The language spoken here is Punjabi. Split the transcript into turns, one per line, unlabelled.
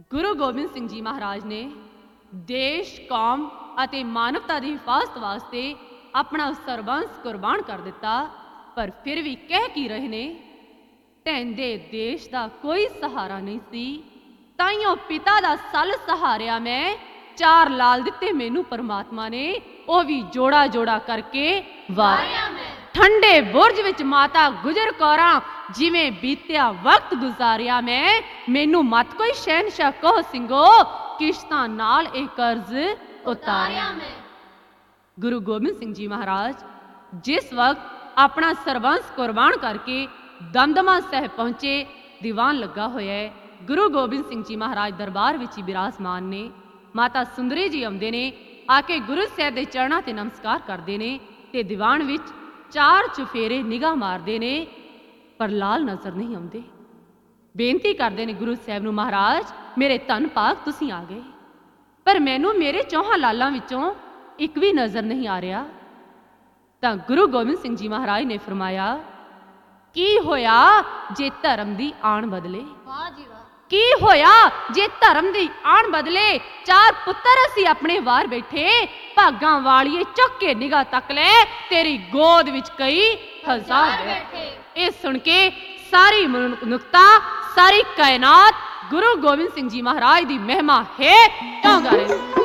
ਗੁਰੂ ਗੋਬਿੰਦ ਸਿੰਘ ਜੀ ਮਹਾਰਾਜ ਨੇ ਦੇਸ਼, ਕੌਮ ਅਤੇ ਮਾਨਵਤਾ ਦੀ ਹਿਫਾਜ਼ਤ ਵਾਸਤੇ ਆਪਣਾ ਸਰਬੰਸ ਕੁਰਬਾਨ ਕਰ ਦਿੱਤਾ। ਪਰ ਫਿਰ ਵੀ ਕਹਿ ਕੀ ਰਹੇ ਨੇ, ਢਹਿੰਦੇ ਦੇਸ਼ ਦਾ ਕੋਈ ਸਹਾਰਾ ਨਹੀਂ ਸੀ, ਤਾਈਓ ਪਿਤਾ ਦਾ ਸੱਲ ਸਹਾਰਿਆ ਮੈਂ। 4 ਲਾਲ ਦਿੱਤੇ ਮੈਨੂੰ ਪਰਮਾਤਮਾ ਨੇ, ਉਹ ਵੀ ਜੋੜਾ ਜੋੜਾ ਕਰਕੇ ਵਾਰਿਆ ਮੈਂ। ਠੰਡੇ ਬੁਰਜ ਵਿੱਚ ਮਾਤਾ ਗੁਜਰ ਕੌਰਾਂ ਜਿਵੇਂ ਬੀਤਿਆ ਵਕਤ ਗੁਜ਼ਾਰਿਆ ਮੈਂ। ਮੈਨੂੰ ਮਤ ਕੋਈ ਸ਼ਹਿਨਸ਼ਾਹ ਕਹੋ ਸਿੰਘੋ, ਕਿਸ਼ਤਾਂ ਨਾਲ ਇਹ ਕਰਜ਼ ਉਤਾਰਿਆ ਮੈਂ। ਗੁਰੂ ਗੋਬਿੰਦ ਸਿੰਘ ਜੀ ਮਹਾਰਾਜ ਜਿਸ ਵਕਤ ਆਪਣਾ ਸਰਬੰਸ ਕੁਰਬਾਨ ਕਰਕੇ ਦਮਦਮਾ ਸਾਹਿਬ ਪਹੁੰਚੇ, ਦੀਵਾਨ ਲੱਗਾ ਹੋਇਆ ਹੈ। ਗੁਰੂ ਗੋਬਿੰਦ ਸਿੰਘ ਜੀ ਮਹਾਰਾਜ ਦਰਬਾਰ ਵਿੱਚ ਹੀ ਬਿਰਾਜਮਾਨ ਨੇ। ਮਾਤਾ ਸੁੰਦਰੀ ਜੀ ਆਉਂਦੇ ਨੇ, ਆ ਕੇ ਗੁਰੂ ਸਾਹਿਬ ਦੇ ਚਰਨਾਂ ਤੇ ਨਮਸਕਾਰ ਕਰਦੇ ਨੇ ਤੇ ਦੀਵਾਨ ਵਿੱਚ 4 ਚੁਫੇਰੇ ਨਿਗਾਹ ਮਾਰਦੇ ਨੇ, ਪਰ ਲਾਲ ਨਜ਼ਰ ਨਹੀਂ ਆਉਂਦੇ। ਬੇਨਤੀ ਕਰਦੇ ਨੇ ਗੁਰੂ ਸਾਹਿਬ ਨੂੰ, ਮਹਾਰਾਜ ਮੇਰੇ ਧੰਨ ਭਾਗ ਤੁਸੀਂ ਆ ਗਏ, ਪਰ ਮੈਨੂੰ ਮੇਰੇ 4 ਲਾਲਾਂ ਵਿੱਚੋਂ ਇੱਕ ਵੀ ਨਜ਼ਰ ਨਹੀਂ ਆ ਰਿਹਾ। ਤਾਂ ਗੁਰੂ ਗੋਬਿੰਦ ਸਿੰਘ ਜੀ ਮਹਾਰਾਜ ਨੇ ਫਰਮਾਇਆ, ਕੀ ਹੋਇਆ ਜੇ ਧਰਮ ਦੀ ਆਣ ਬਦਲੇ?
ਵਾਹ ਜੀ ਵਾਹ।
ਕੀ ਹੋਇਆ ਜੇ ਧਰਮ ਦੀ ਆਣ ਬਦਲੇ? 4 ਪੁੱਤਰ ਅਸੀਂ ਆਪਣੇ ਵਾਰ ਬੈਠੇ, ਭਾਗਾਂ ਵਾਲੀਏ ਚੁੱਕ ਕੇ ਨਿਗਾਹ ਤੱਕ ਲੈ, ਤੇਰੀ ਗੋਦ ਵਿੱਚ ਕਈ ਹਜ਼ਾਰ ਬੈਠੇ। ਇਹ ਸੁਣ ਕੇ ਸਾਰੀ ਮਨੁੱਖਤਾ, ਸਾਰੀ ਕਾਇਨਾਤ ਗੁਰੂ ਗੋਬਿੰਦ ਸਿੰਘ ਜੀ ਮਹਾਰਾਜ ਦੀ ਮਹਿਮਾ ਹੈ ਕਿਉਂ ਗਾ ਰਹੇ?